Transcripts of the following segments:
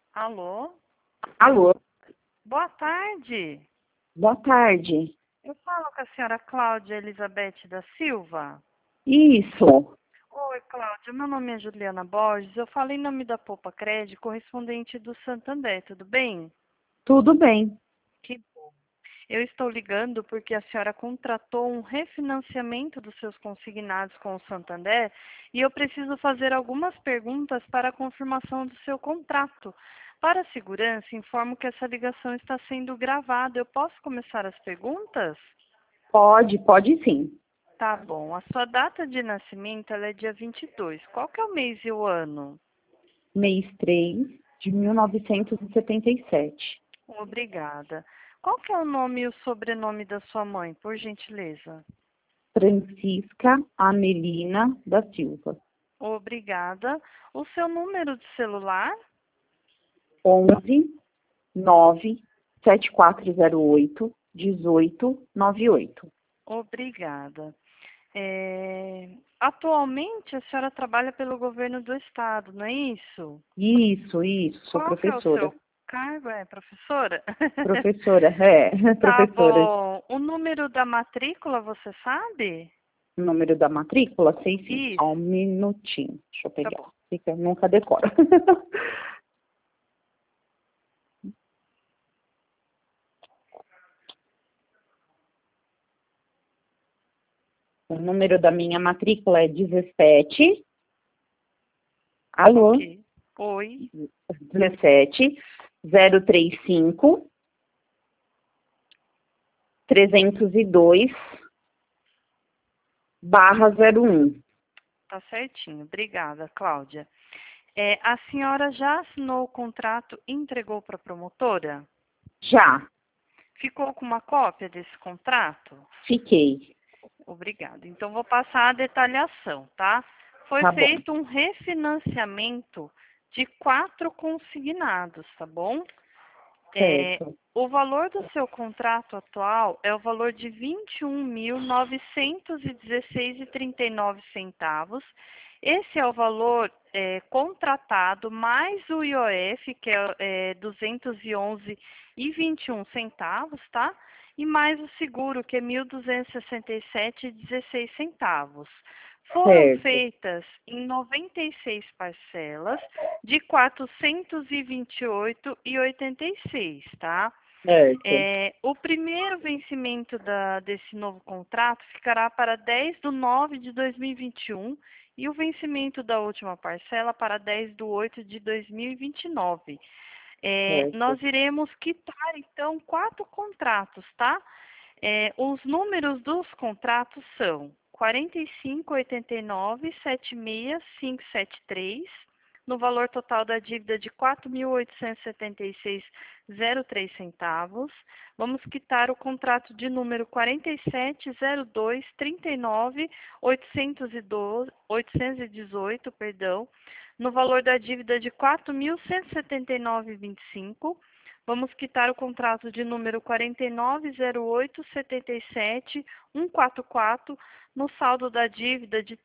Alô? Alô, Boa tarde. boa tarde. Eu falo com a senhora Cláudia Elizabeth da Silva. Isso, Oi, Cláudia. Meu nome é Juliana Borges. Eu falo em nome da Poupa Crédito, correspondente do Santander. Tudo bem? tudo bem. Que bom. Eu estou ligando porque a senhora contratou um refinanciamento dos seus consignados com o Santander e eu preciso fazer algumas perguntas para a confirmação do seu contrato. Para a segurança, informo que essa ligação está sendo gravada. Eu posso começar as perguntas? Pode sim. Tá bom. A sua data de nascimento ela é dia 22. Qual que é o mês e o ano? Mês 3 de 1977. Obrigada. Qual que é o nome e o sobrenome da sua mãe, por gentileza? Francisca Amelina da Silva. Obrigada. O seu número de celular? 11 9 7408 1898. Obrigada. Atualmente a senhora trabalha pelo governo do estado, não é isso? Isso, sou Qual que é o professora. seu cargo? É professora? Professora. Tá bom. O número da matrícula, você sabe? O número da matrícula, sei sim. Só um Isso, minutinho. Deixa eu tá pegar. bom. Fica, nunca decora. O número da minha matrícula é 17. Alô? Ok. Oi. 17 035 302 /01. Tá certinho. Obrigada, Cláudia. A senhora já assinou o contrato e entregou para a promotora? Já, Ficou com uma cópia desse contrato? fiquei. Obrigada. Então, vou passar a detalhação, tá? Foi Tá bom. feito um refinanciamento de 4 consignados, tá bom? Certo. O valor do seu contrato atual é o valor de R$ 21.916,39. Esse é o valor contratado mais o IOF, que é 211,21 centavos, tá? E mais o seguro, que é 1.267,16 centavos. Foram Certo. feitas em 96 parcelas de 428,86, tá? Certo. O primeiro vencimento desse novo contrato ficará para 10/9 de 2021 e o vencimento da última parcela para 10/8 de 2029. Certo. Nós iremos quitar, então, 4 contratos, tá? Os números dos contratos são 4589-76573, no valor total da dívida de R$ 4.876,03 centavos. Vamos quitar o contrato de número 470239-818, perdão, no valor da dívida de R$ 4.179,25. Vamos quitar o contrato de número 490877-144, no saldo da dívida de R$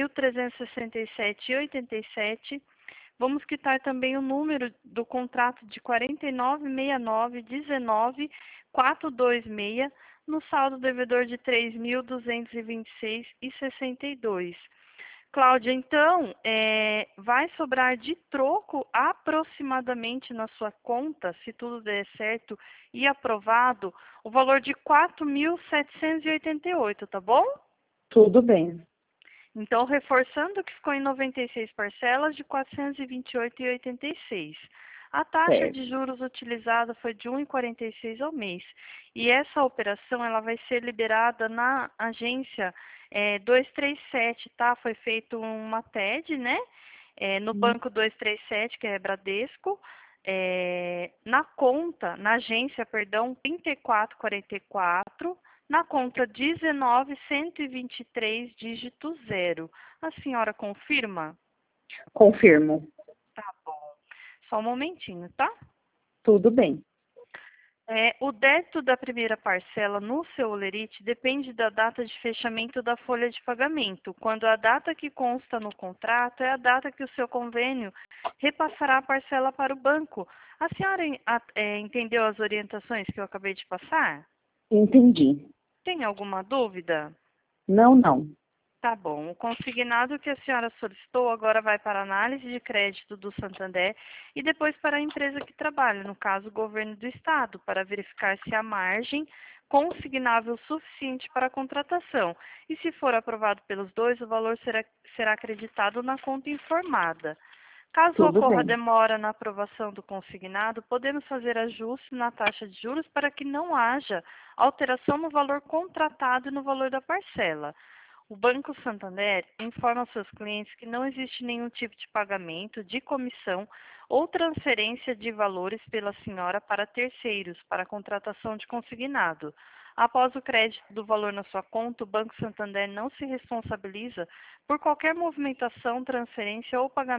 3.367,87. Vamos quitar também o número do contrato de 4969-19-426, no saldo devedor de R$ 3.226,62. Cláudia, então, vai sobrar de troco aproximadamente na sua conta, se tudo der certo e aprovado, o valor de 4.788, tá bom? Tudo bem. Então, reforçando que ficou em 96 parcelas de 428,86. A taxa de Certo. juros utilizada foi de 1,46 ao mês. E essa operação ela vai ser liberada na agência 237, tá? Foi feito uma TED, né? No banco 237, que é Bradesco. Na conta, na agência, perdão, 3444, na conta 19123, dígito 0. A senhora confirma? Confirmo. Tá bom. Só um momentinho, tá? Tudo bem. O débito da primeira parcela no seu holerite depende da data de fechamento da folha de pagamento, quando a data que consta no contrato é a data que o seu convênio repassará a parcela para o banco. A senhora entendeu as orientações que eu acabei de passar? Entendi. Tem alguma dúvida? Não, não. Tá bom. O consignado que a senhora solicitou agora vai para a análise de crédito do Santander e depois para a empresa que trabalha, no caso, o governo do estado, para verificar se há margem consignável suficiente para a contratação. E se for aprovado pelos dois, o valor será acreditado na conta informada. Caso Tudo ocorra bem. demora na aprovação do consignado, podemos fazer ajustes na taxa de juros para que não haja alteração no valor contratado e no valor da parcela. O Banco Santander informa aos seus clientes que não existe nenhum tipo de pagamento, de comissão ou transferência de valores pela senhora para terceiros, para a contratação de consignado. Após o crédito do valor na sua conta, o Banco Santander não se responsabiliza por qualquer movimentação, transferência ou pagamento